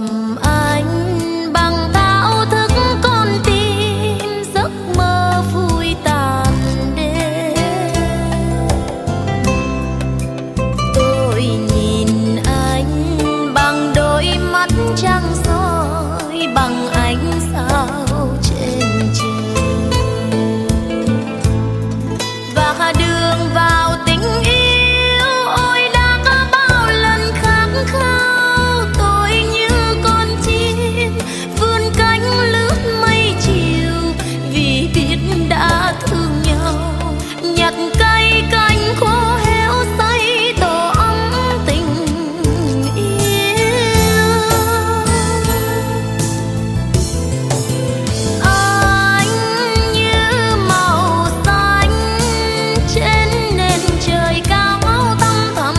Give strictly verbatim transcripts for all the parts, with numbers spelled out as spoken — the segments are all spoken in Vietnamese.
anh bằng thao thức con tim, giấc mơ vui tàn đêm. Tôi nhìn anh bằng đôi mắt trăng soi, bằng ánh sao trên trời, và đường vào tình yêu ôi đã có bao lần khát khao. Tôi như con chim vươn cánh lướt mây chiều, vì biết đã thương nhau, nhặt cây cành khô héo say tổ ấm tình yêu. Anh như màu xanh trên nền trời cao thăm thẳm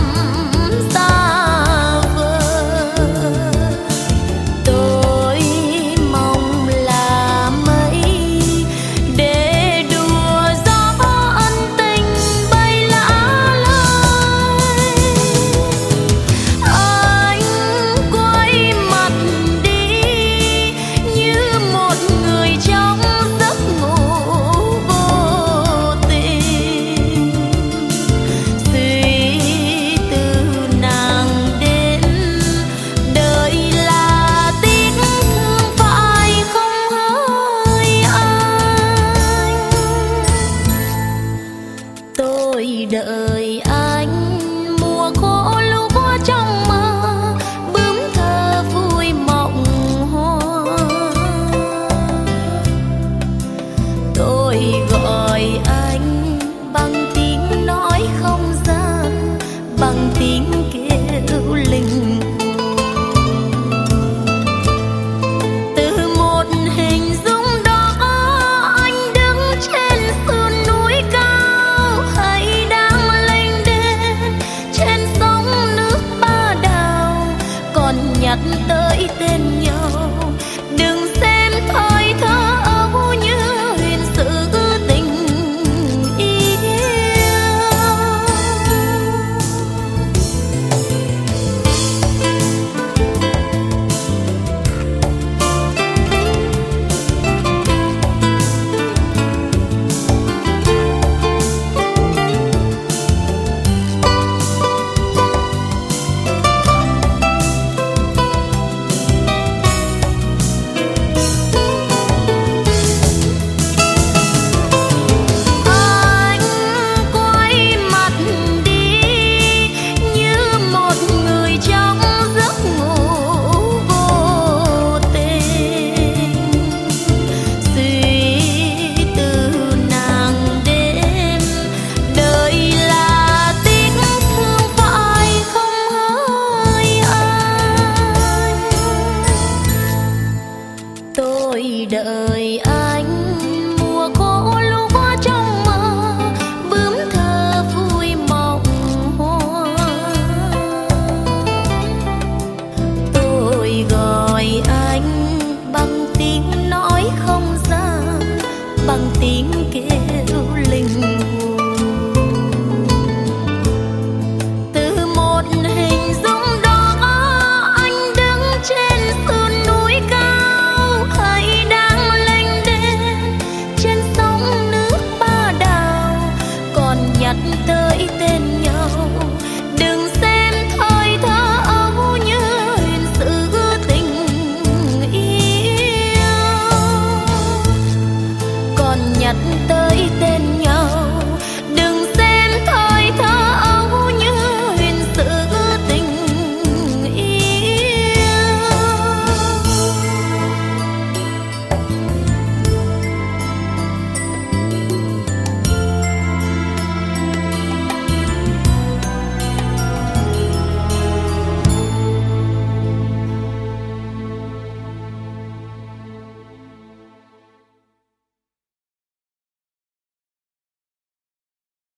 xa vời. Tôi mong là mây để đùa gió ân tình bay lá lơi. Anh quay mặt đi như một người trong giấc ngủ vô tình, suy từ nàng đến đời là tiếc thương phải không hỡi anh. Tôi đợi anh mùa khô lúa trong mơ, bướm thơ vui mộng hoa. Tôi gọi anh bằng tiếng nói không gian, bằng tiếng kêu linh hồn. Từ một hình dung đó anh đứng trên sườn núi cao, hay đang lênh đênh trên sóng nước Ba Đào, còn nhắc tới tên nhau. Đừng xem thời thơ ấu như huyền sự tình yêu. Anh quay mặt đi như một người trong giấc ngủ vô tình, suy từ nàng đến đời là tiếc thương phải không hỡi anh. Tôi đợi anh